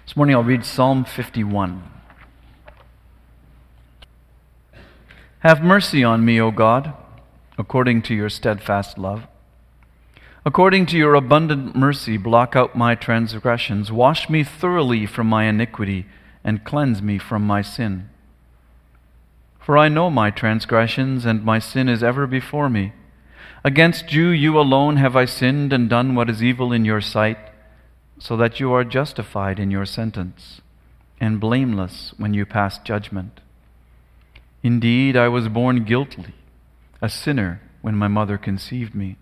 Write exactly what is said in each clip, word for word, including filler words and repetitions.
This morning I'll read Psalm fifty-one. Have mercy on me, O God, according to your steadfast love. According to your abundant mercy, blot out my transgressions. Wash me thoroughly from my iniquity and cleanse me from my sin. For I know my transgressions, and my sin is ever before me. Against you, you alone, have I sinned and done what is evil in your sight, so that you are justified in your sentence, and blameless when you pass judgment. Indeed, I was born guilty, a sinner when my mother conceived me.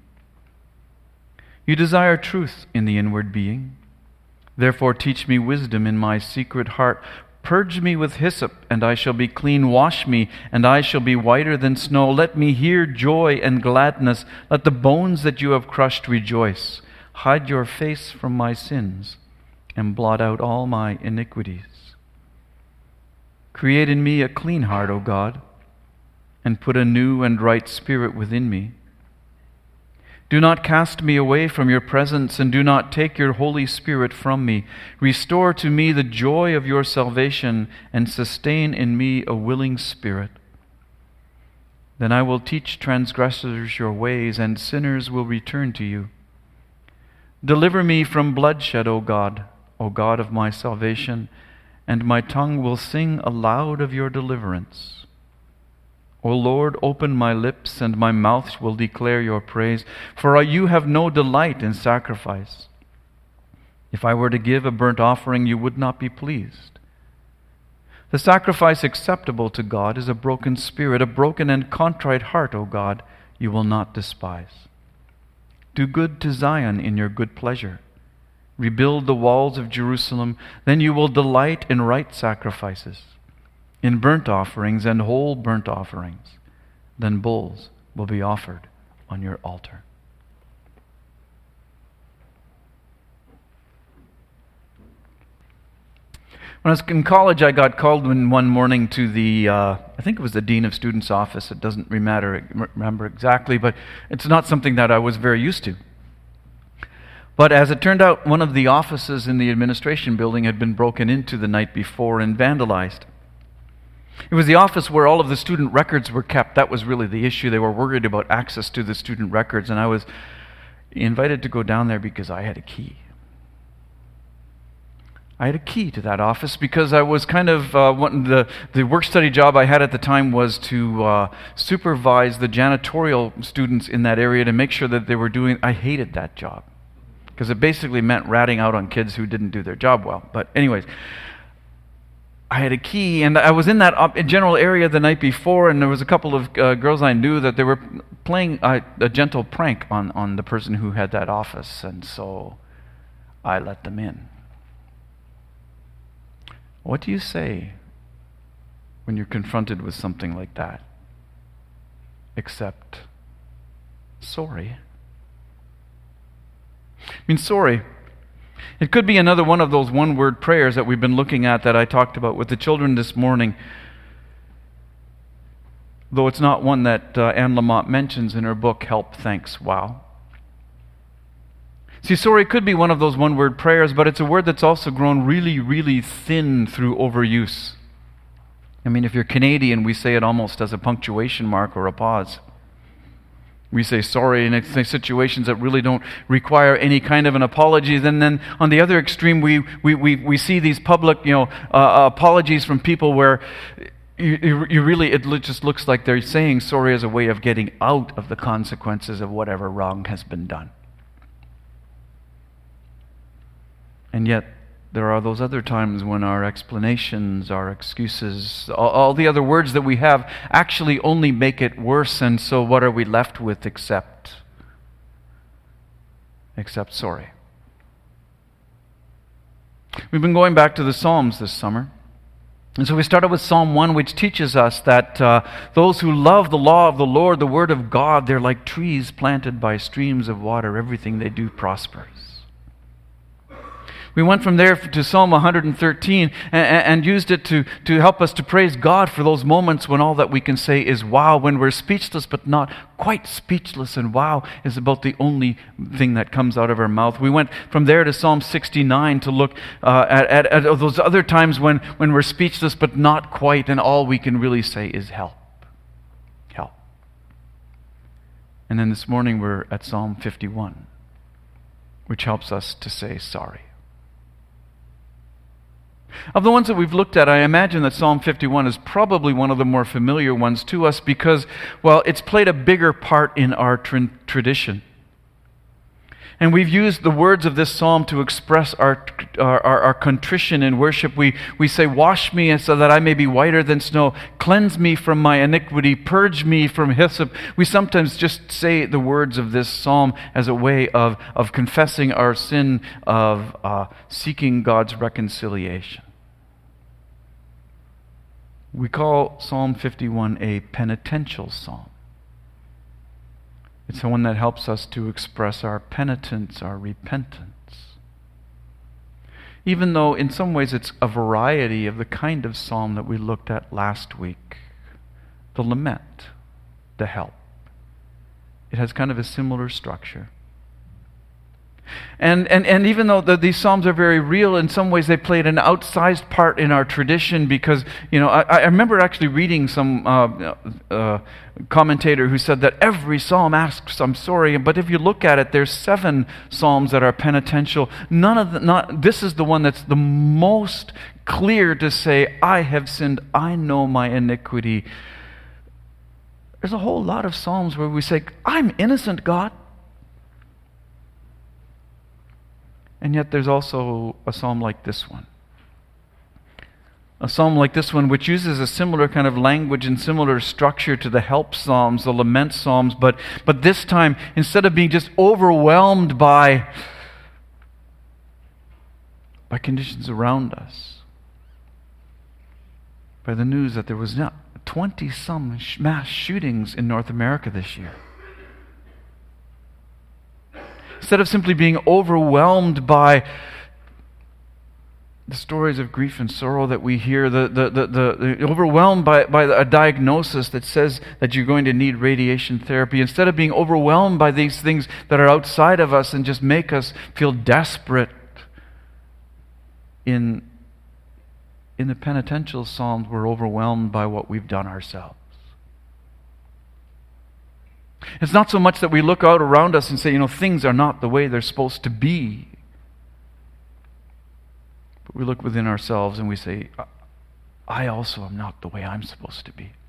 You desire truth in the inward being. Therefore teach me wisdom in my secret heart. Purge me with hyssop, and I shall be clean. Wash me, and I shall be whiter than snow. Let me hear joy and gladness. Let the bones that you have crushed rejoice. Hide your face from my sins, and blot out all my iniquities. Create in me a clean heart, O God, and put a new and right spirit within me. Do not cast me away from your presence, and do not take your Holy Spirit from me. Restore to me the joy of your salvation, and sustain in me a willing spirit. Then I will teach transgressors your ways, and sinners will return to you. Deliver me from bloodshed, O God, O God of my salvation, and my tongue will sing aloud of your deliverance. O Lord, open my lips, and my mouth will declare your praise, for you have no delight in sacrifice. If I were to give a burnt offering, you would not be pleased. The sacrifice acceptable to God is a broken spirit, a broken and contrite heart, O God, you will not despise. Do good to Zion in your good pleasure. Rebuild the walls of Jerusalem, then you will delight in right sacrifices, in burnt offerings and whole burnt offerings. Then bulls will be offered on your altar. When I was in college, I got called one morning to the, uh, I think it was the Dean of Students' office. It doesn't really matter, remember exactly, but it's not something that I was very used to. But as it turned out, one of the offices in the administration building had been broken into the night before and vandalized. It was the office where all of the student records were kept. That was really the issue. They were worried about access to the student records, and I was invited to go down there because I had a key. I had a key to that office because I was kind of, uh, one, the, the work-study job I had at the time was to uh, supervise the janitorial students in that area to make sure that they were doing, I hated that job because it basically meant ratting out on kids who didn't do their job well. But anyways, I had a key, and I was in that op- general area the night before, and there was a couple of uh, girls I knew that they were playing a, a gentle prank on, on the person who had that office, and so I let them in. What do you say when you're confronted with something like that? Except, sorry. I mean, sorry. It could be another one of those one-word prayers that we've been looking at that I talked about with the children this morning, though it's not one that uh, Anne Lamott mentions in her book, Help, Thanks, Wow. See, sorry could be one of those one-word prayers, but it's a word that's also grown really, really thin through overuse. I mean, if you're Canadian, we say it almost as a punctuation mark or a pause. We say sorry in situations that really don't require any kind of an apology. And then on the other extreme, we we, we, we see these public, you know, uh, apologies from people where you, you really, it just looks like they're saying sorry as a way of getting out of the consequences of whatever wrong has been done. And yet, there are those other times when our explanations, our excuses, all, all the other words that we have actually only make it worse, and so what are we left with except, except sorry? We've been going back to the Psalms this summer. And so we started with Psalm one, which teaches us that uh, those who love the law of the Lord, the Word of God, they're like trees planted by streams of water. Everything they do prospers. We went from there to Psalm one hundred thirteen and, and used it to, to help us to praise God for those moments when all that we can say is wow, when we're speechless but not quite speechless, and wow is about the only thing that comes out of our mouth. We went from there to Psalm sixty-nine to look uh, at, at, at those other times when, when we're speechless but not quite, and all we can really say is help. Help. And then this morning we're at Psalm fifty-one, which helps us to say sorry. Of the ones that we've looked at, I imagine that Psalm fifty-one is probably one of the more familiar ones to us because, well, it's played a bigger part in our tra- tradition. And we've used the words of this psalm to express our, our, our, our contrition in worship. We, we say, wash me so that I may be whiter than snow. Cleanse me from my iniquity. Purge me from hyssop. We sometimes just say the words of this psalm as a way of, of confessing our sin, of uh, seeking God's reconciliation. We call Psalm fifty-one a penitential psalm. It's the one that helps us to express our penitence, our repentance. Even though in some ways it's a variety of the kind of psalm that we looked at last week. The lament, the help. It has kind of a similar structure. And, and, and even though the, these psalms are very real, in some ways they played an outsized part in our tradition because, you know, I, I remember actually reading some uh, uh, commentator who said that every psalm asks, I'm sorry, but if you look at it, there's seven psalms that are penitential. None of the, not, this is the one that's the most clear to say, I have sinned, I know my iniquity. There's a whole lot of psalms where we say, I'm innocent, God. And yet there's also a psalm like this one. A psalm like this one which uses a similar kind of language and similar structure to the help psalms, the lament psalms, but, but this time, instead of being just overwhelmed by, by conditions around us, by the news that there was now twenty-some mass shootings in North America this year. Instead of simply being overwhelmed by the stories of grief and sorrow that we hear, the, the, the, the, the overwhelmed by, by a diagnosis that says that you're going to need radiation therapy, instead of being overwhelmed by these things that are outside of us and just make us feel desperate, in, in the penitential psalms, we're overwhelmed by what we've done ourselves. It's not so much that we look out around us and say, you know, things are not the way they're supposed to be. But we look within ourselves and we say, I also am not the way I'm supposed to be.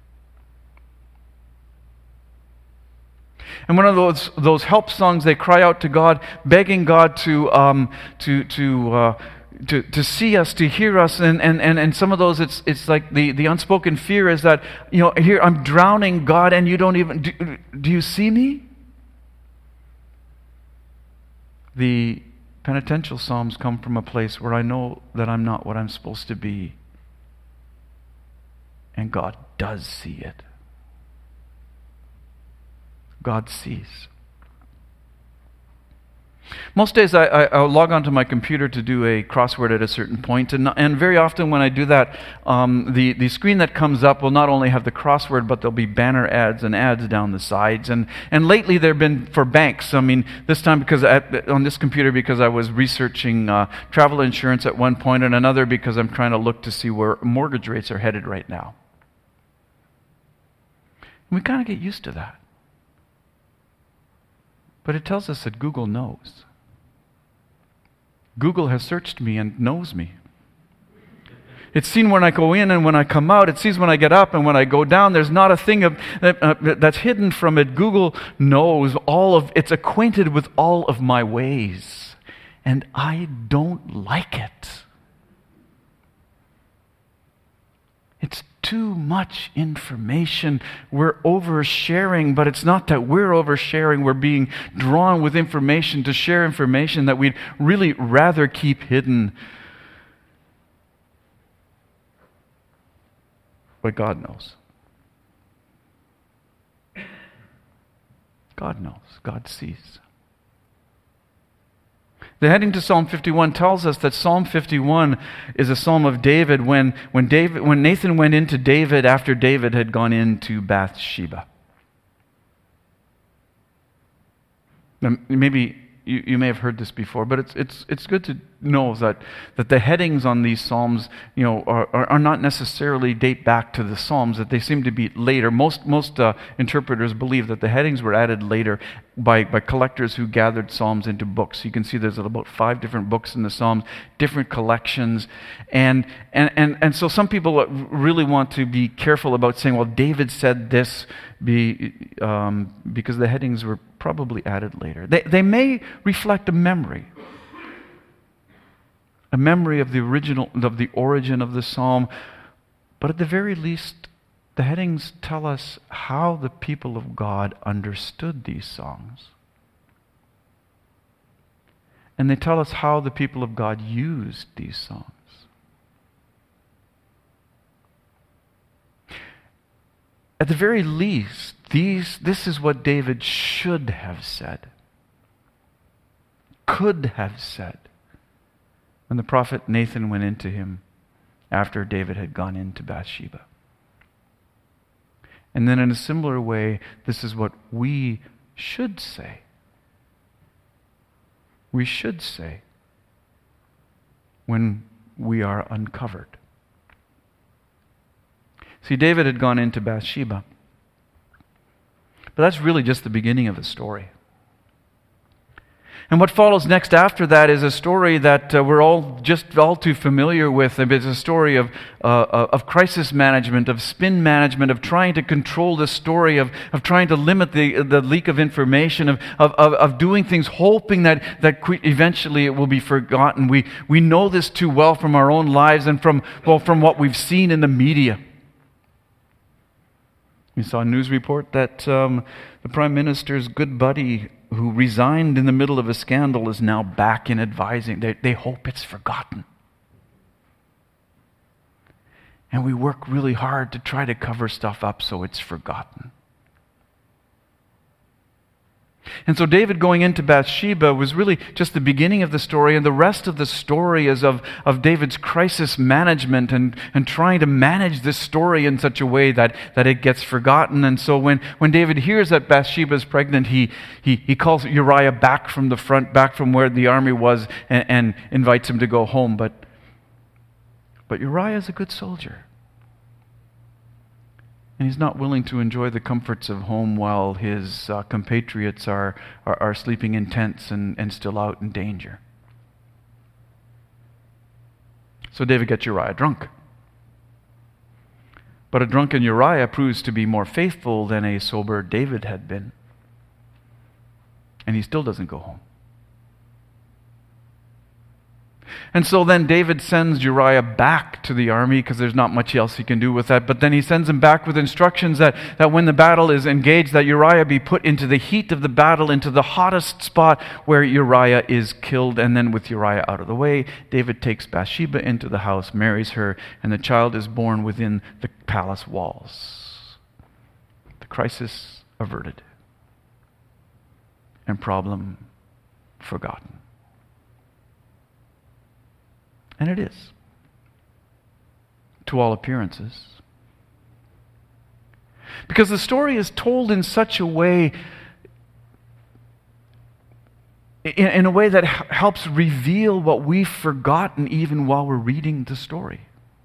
And one of those those help songs, they cry out to God, begging God to um, to to uh, to to see us, to hear us, and and and, and some of those, it's it's like the, the unspoken fear is that, you know, here I'm drowning, God, and you don't even do, do you see me? The penitential psalms come from a place where I know that I'm not what I'm supposed to be, and God does see it. God sees. Most days I, I, I'll log onto my computer to do a crossword at a certain point, and, and very often when I do that, um, the, the screen that comes up will not only have the crossword, but there'll be banner ads and ads down the sides. And, and lately there have been for banks. I mean, this time because at, on this computer because I was researching uh, travel insurance at one point, and another because I'm trying to look to see where mortgage rates are headed right now. And we kind of get used to that. But it tells us that Google knows. Google has searched me and knows me. It's seen when I go in and when I come out. It sees when I get up and when I go down. There's not a thing of, uh, that's hidden from it. Google knows all of, it's acquainted with all of my ways. And I don't like it. It's too much information. We're oversharing, but it's not that we're oversharing. We're being drawn with information to share information that we'd really rather keep hidden. But God knows. God knows. God sees. The heading to Psalm fifty-one tells us that Psalm fifty-one is a psalm of David when, when, David, when Nathan went into David after David had gone into Bathsheba. Now, maybe you, you may have heard this before, but it's it's it's good to know that, that the headings on these psalms, you know, are, are, are not necessarily date back to the psalms, that they seem to be later. Most most uh, interpreters believe that the headings were added later by, by collectors who gathered psalms into books. You can see there's about five different books in the psalms, different collections, and and and, and so some people really want to be careful about saying, well, David said this, be um, because the headings were probably added later. They they may reflect a memory. A memory of the original, of the origin of the psalm, but at the very least, the headings tell us how the people of God understood these songs. And they tell us how the people of God used these songs. At the very least, these, this is what David should have said, could have said, when the prophet Nathan went into him after David had gone into Bathsheba. And then in a similar way, this is what we should say. We should say when we are uncovered. See, David had gone into Bathsheba, but that's really just the beginning of the story. And what follows next after that is a story that uh, we're all just all too familiar with. It's a story of uh, of crisis management, of spin management, of trying to control the story, of, of trying to limit the the leak of information, of of, of, of doing things, hoping that, that eventually it will be forgotten. We we know this too well from our own lives and from well from what we've seen in the media. We saw a news report that um, the Prime Minister's good buddy, who resigned in the middle of a scandal, is now back in advising. They, they hope it's forgotten. And we work really hard to try to cover stuff up so it's forgotten. And so David going into Bathsheba was really just the beginning of the story, and the rest of the story is of, of David's crisis management and, and trying to manage this story in such a way that, that it gets forgotten. And so when, when David hears that Bathsheba is pregnant, he, he, he calls Uriah back from the front, back from where the army was, and, and invites him to go home. But, but Uriah is a good soldier. And he's not willing to enjoy the comforts of home while his uh, compatriots are, are, are sleeping in tents and, and still out in danger. So David gets Uriah drunk. But a drunken Uriah proves to be more faithful than a sober David had been. And he still doesn't go home. And so then David sends Uriah back to the army because there's not much else he can do with that. But then he sends him back with instructions that, that when the battle is engaged, that Uriah be put into the heat of the battle, into the hottest spot where Uriah is killed. And then with Uriah out of the way, David takes Bathsheba into the house, marries her, and the child is born within the palace walls. The crisis averted and problem forgotten. And it is, to all appearances. Because the story is told in such a way, in, in a way that h- helps reveal what we've forgotten even while we're reading the story.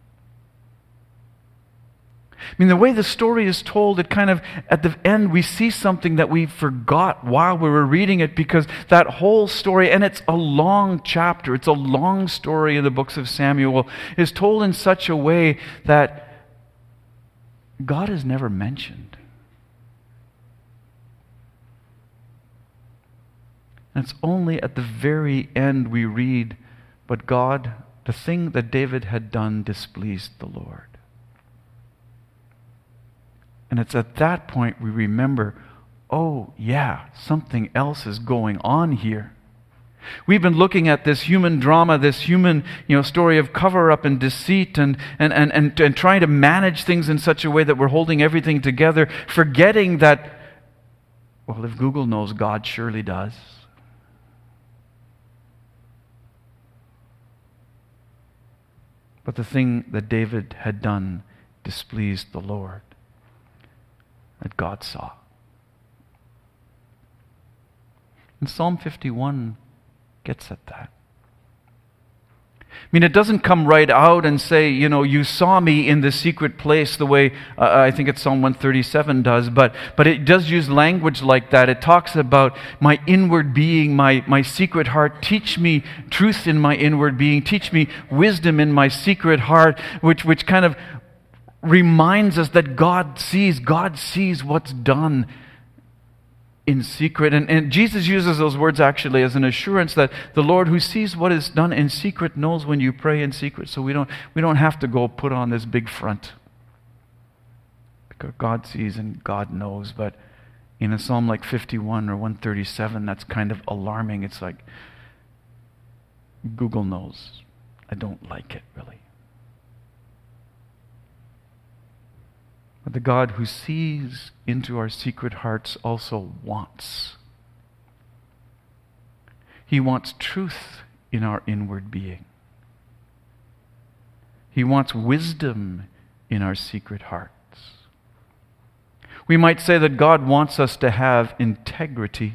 I mean, the way the story is told, it kind of, at the end, we see something that we forgot while we were reading it, because that whole story, and it's a long chapter, it's a long story in the books of Samuel, is told in such a way that God is never mentioned. And it's only at the very end we read, but God, the thing that David had done displeased the Lord. And it's at that point we remember, oh yeah, something else is going on here. We've been looking at this human drama, this human, you know, story of cover-up and deceit and, and, and, and, and trying to manage things in such a way that we're holding everything together, forgetting that, well, if Google knows, God surely does. But the thing that David had done displeased the Lord, that God saw. And Psalm fifty-one gets at that. I mean, it doesn't come right out and say, you know, you saw me in the secret place the way uh, I think it's Psalm one thirty-seven does, but but it does use language like that. It talks about my inward being, my, my secret heart. Teach me truth in my inward being. Teach me wisdom in my secret heart, which, which kind of reminds us that God sees. God sees what's done in secret. And, and Jesus uses those words actually as an assurance that the Lord who sees what is done in secret knows when you pray in secret. So we don't, we don't have to go put on this big front. Because God sees and God knows. But in a psalm like fifty-one or one thirty-seven, that's kind of alarming. It's like, Google knows. I don't like it, really. But the God who sees into our secret hearts also wants. He wants truth in our inward being. He wants wisdom in our secret hearts. We might say that God wants us to have integrity.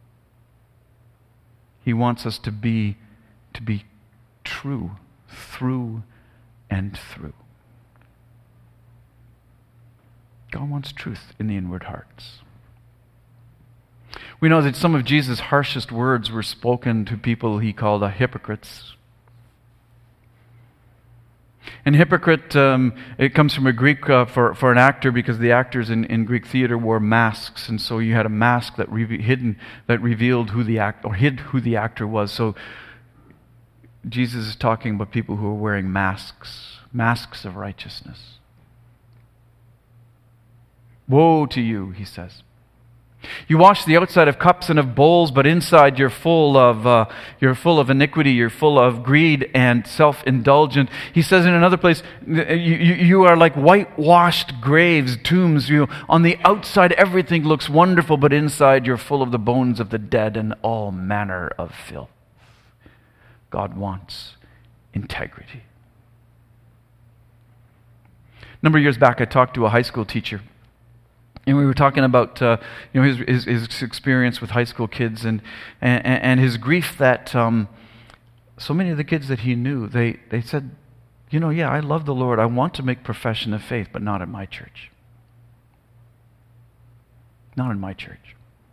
He wants us to be, to be true through and through. God wants truth in the inward hearts. We know that some of Jesus' harshest words were spoken to people he called uh, hypocrites. And hypocrite, um, it comes from a Greek uh, for, for an actor, because the actors in, in Greek theater wore masks, and so you had a mask that re- hidden that revealed who the act or hid who the actor was. So Jesus is talking about people who are wearing masks, masks of righteousness. Woe to you, he says. You wash the outside of cups and of bowls, but inside you're full of uh, you're full of iniquity. You're full of greed and self-indulgent. He says in another place, you, you, you are like whitewashed graves, tombs. You on the outside everything looks wonderful, but inside you're full of the bones of the dead and all manner of filth. God wants integrity. A number of years back, I talked to a high school teacher. And we were talking about uh, you know his, his his experience with high school kids and and, and his grief that um, so many of the kids that he knew, they, they said, you know, yeah, I love the Lord. I want to make profession of faith, but not in my church. Not in my church.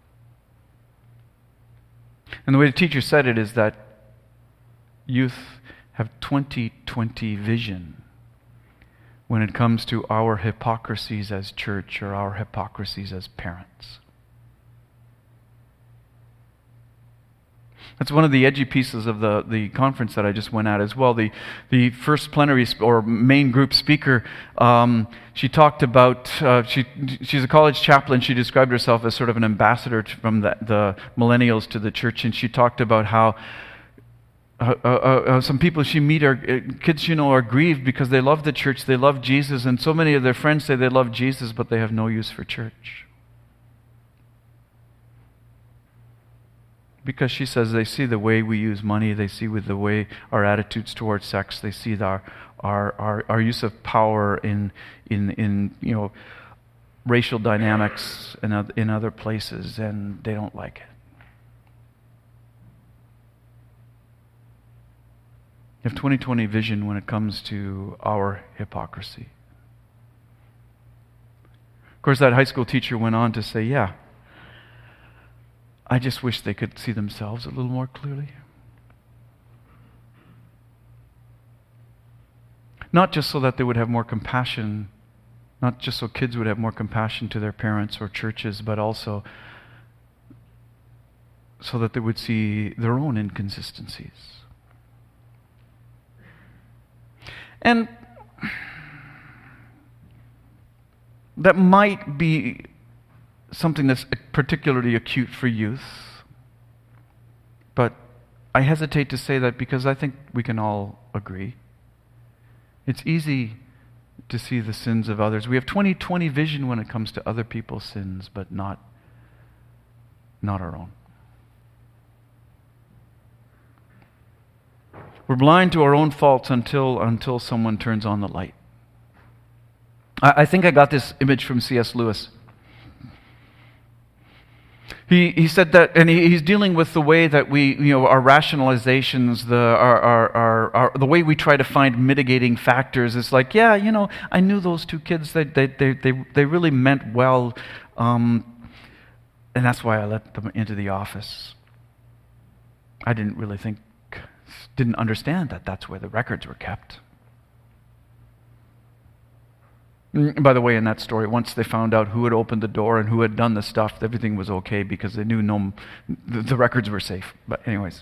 And the way the teacher said it is that youth have twenty twenty vision when it comes to our hypocrisies as church or our hypocrisies as parents. That's one of the edgy pieces of the, the conference that I just went at as well. The the first plenary sp- or main group speaker, um, she talked about, uh, she she's a college chaplain. She described herself as sort of an ambassador to, from the, the millennials to the church, and she talked about how Uh, uh, uh, some people she meet are uh, kids, you know, are grieved because they love the church, they love Jesus, and so many of their friends say they love Jesus, but they have no use for church. Because she says they see the way we use money, they see with the way our attitudes towards sex, they see our our our, our use of power in in in you know racial dynamics in other, in other places, and they don't like it. You have twenty twenty vision when it comes to our hypocrisy. Of course, that high school teacher went on to say, yeah, I just wish they could see themselves a little more clearly. Not just so that they would have more compassion, not just so kids would have more compassion to their parents or churches, but also so that they would see their own inconsistencies. And that might be something that's particularly acute for youth. But I hesitate to say that because I think we can all agree. It's easy to see the sins of others. We have twenty twenty vision when it comes to other people's sins, but not, not our own. we're blind to our own faults until, until someone turns on the light. I, I think I got this image from C S Lewis. He he said that, and he, he's dealing with the way that we, you know, our rationalizations, the our, our, our, our the way we try to find mitigating factors. It's like, yeah, you know, I knew those two kids. They they they they, they really meant well, um, and that's why I let them into the office. I didn't really think, didn't understand that that's where the records were kept. By the way, in that story, once they found out who had opened the door and who had done the stuff, everything was okay because they knew no, the, the records were safe. But anyways.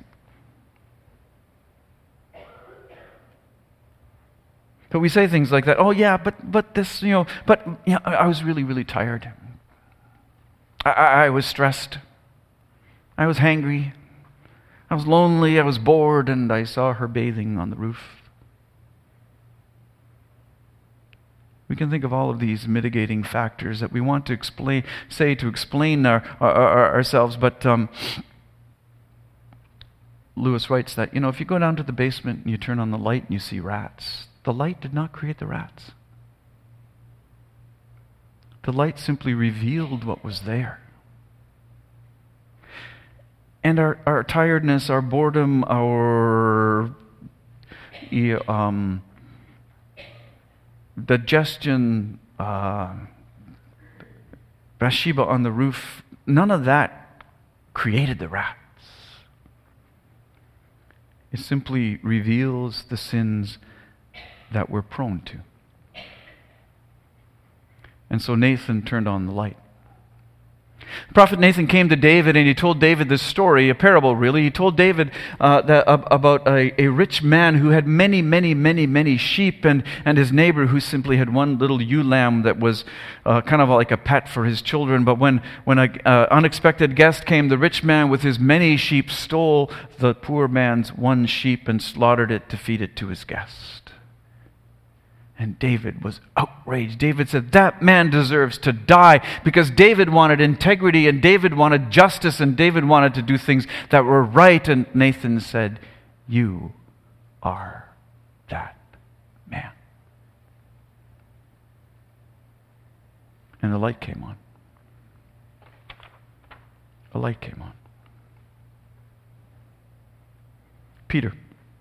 But we say things like that, oh yeah, but but this, you know, but you know, I was really, really tired. I, I, I was stressed. I was hangry. I was lonely. I was bored, and I saw her bathing on the roof. We can think of all of these mitigating factors that we want to explain, say to explain our, our, our, ourselves, but um, Lewis writes that, you know, if you go down to the basement and you turn on the light and you see rats, the light did not create the rats. The light simply revealed what was there. And our, our tiredness, our boredom, our um, digestion, uh, Bathsheba on the roof, none of that created the rats. It simply reveals the sins that we're prone to. And so Nathan turned on the light. The prophet Nathan came to David and he told David this story, a parable really. He told David uh, that, uh, about a, a rich man who had many, many, many, many sheep and, and his neighbor who simply had one little ewe lamb that was uh, kind of like a pet for his children. But when, when an uh, unexpected guest came, the rich man with his many sheep stole the poor man's one sheep and slaughtered it to feed it to his guest. And David was outraged. David said, that man deserves to die, because David wanted integrity and David wanted justice and David wanted to do things that were right. And Nathan said, you are that man. And the light came on. The light came on. Peter.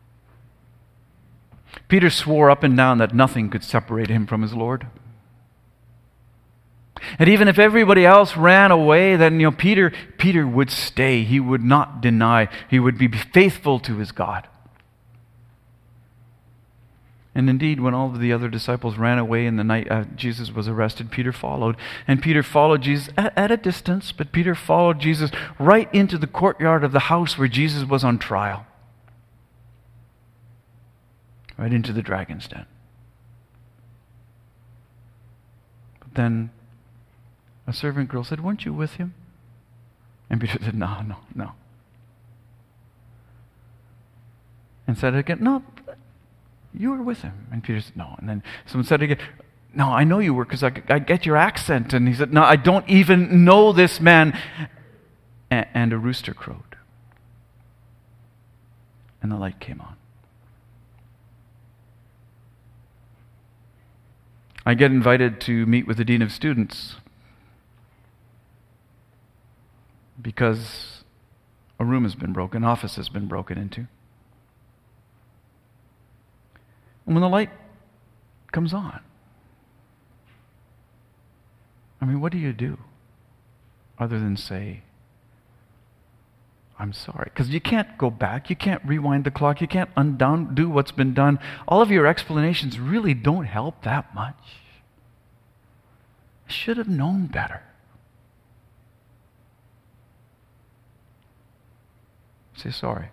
Peter swore up and down that nothing could separate him from his Lord. And even if everybody else ran away, then you know Peter Peter would stay. He would not deny. He would be faithful to his God. And indeed, when all of the other disciples ran away in the night uh, Jesus was arrested, Peter followed. And Peter followed Jesus at, at a distance, but Peter followed Jesus right into the courtyard of the house where Jesus was on trial. Right into the dragon's den. But then a servant girl said, weren't you with him? And Peter said, no, no, no. And said again, no, you were with him. And Peter said, no. And then someone said again, no, I know you were because I, I get your accent. And he said, no, I don't even know this man. And, and a rooster crowed. And the light came on. I get invited to meet with the dean of students because a room has been broken, an office has been broken into. And when the light comes on, I mean, what do you do other than say, I'm sorry? Because you can't go back. You can't rewind the clock. You can't undo what's been done. All of your explanations really don't help that much. I should have known better. Say sorry.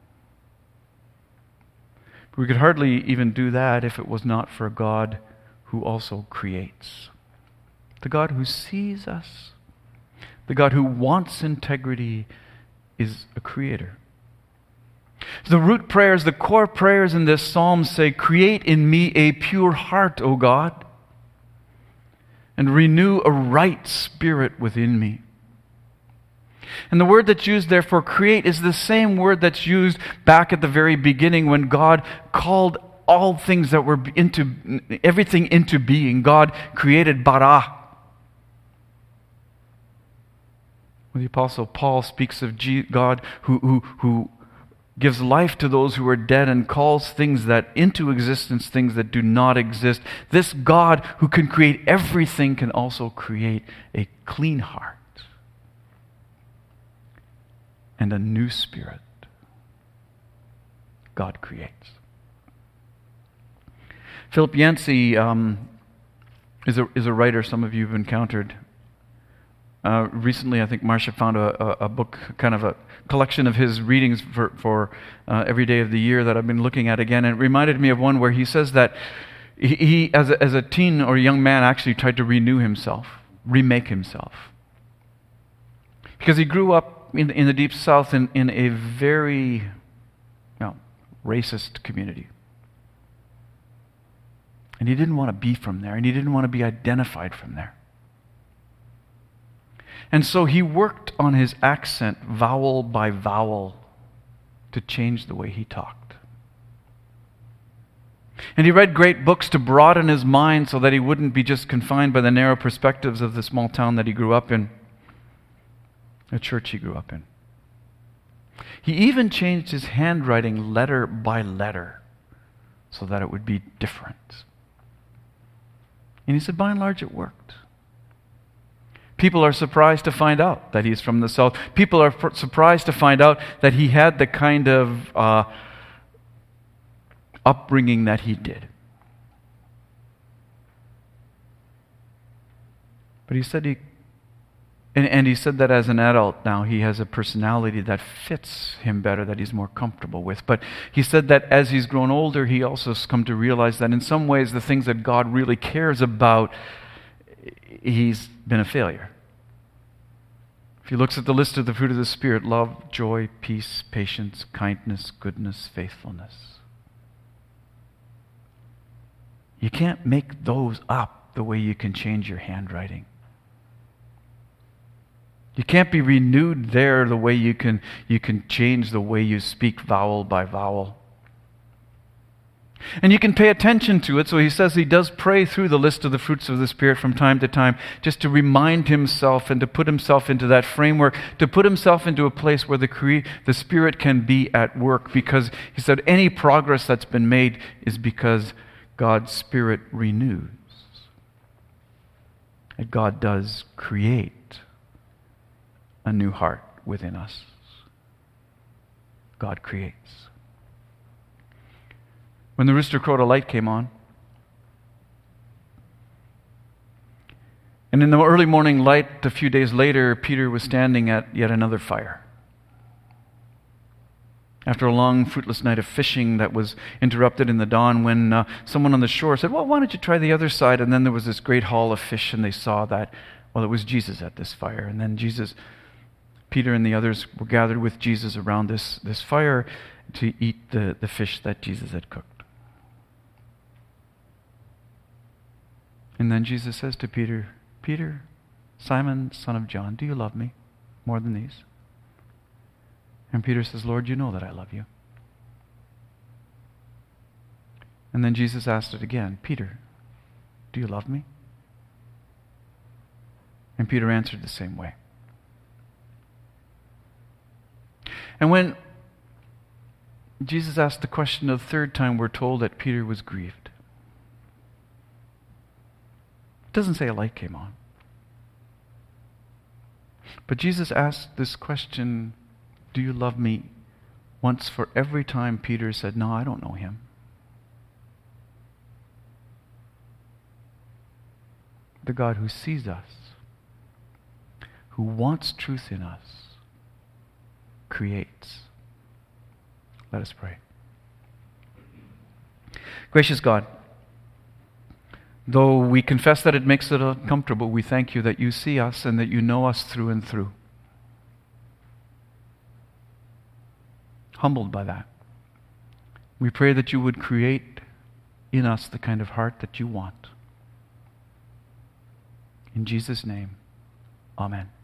But we could hardly even do that if it was not for a God who also creates. The God who sees us. The God who wants integrity is a creator. The root prayers, the core prayers in this psalm say, create in me a pure heart, O God, and renew a right spirit within me. And the word that's used there for create is the same word that's used back at the very beginning when God called all things that were into, everything into being. God created bara. When the Apostle Paul speaks of God who, who, who gives life to those who are dead and calls things that into existence, things that do not exist, this God who can create everything can also create a clean heart and a new spirit. God creates. Philip Yancey um, is, a, is a writer some of you have encountered. Uh, recently, I think Marcia found a, a, a book, kind of a collection of his readings for, for uh, every day of the year that I've been looking at again. And it reminded me of one where he says that he, he as, a, as a teen or young man, actually tried to renew himself, remake himself. Because he grew up in, in the Deep South in, in a very you know, racist community. And he didn't want to be from there, and he didn't want to be identified from there. And so he worked on his accent vowel by vowel to change the way he talked. And he read great books to broaden his mind so that he wouldn't be just confined by the narrow perspectives of the small town that he grew up in, the church he grew up in. He even changed his handwriting letter by letter so that it would be different. And he said, by and large, it worked. People are surprised to find out that he's from the South. People are pr- surprised to find out that he had the kind of uh, upbringing that he did. But he said he, and, and he said that as an adult now, he has a personality that fits him better, that he's more comfortable with. But he said that as he's grown older, he also has come to realize that in some ways the things that God really cares about, he's been a failure. If he looks at the list of the fruit of the Spirit, love, joy, peace, patience, kindness, goodness, faithfulness. You can't make those up the way you can change your handwriting. You can't be renewed there the way you can, you can change the way you speak vowel by vowel. And you can pay attention to it. So he says he does pray through the list of the fruits of the Spirit from time to time, just to remind himself and to put himself into that framework, to put himself into a place where the, cre- the Spirit can be at work. Because he said any progress that's been made is because God's Spirit renews. And God does create a new heart within us. God creates. When the rooster crowed, a light came on. And in the early morning light, a few days later, Peter was standing at yet another fire. After a long, fruitless night of fishing that was interrupted in the dawn, when uh, someone on the shore said, well, why don't you try the other side? And then there was this great haul of fish, and they saw that, well, it was Jesus at this fire. And then Jesus, Peter and the others were gathered with Jesus around this, this fire to eat the, the fish that Jesus had cooked. And then Jesus says to Peter, Peter, Simon, son of John, do you love me more than these? And Peter says, Lord, you know that I love you. And then Jesus asked it again, Peter, do you love me? And Peter answered the same way. And when Jesus asked the question the third time, we're told that Peter was grieved. It doesn't say a light came on. But Jesus asked this question, do you love me? Once for every time Peter said, no, I don't know him. The God who sees us, who wants truth in us, creates. Let us pray. Gracious God, though we confess that it makes it uncomfortable, we thank you that you see us and that you know us through and through. Humbled by that, we pray that you would create in us the kind of heart that you want. In Jesus' name, amen.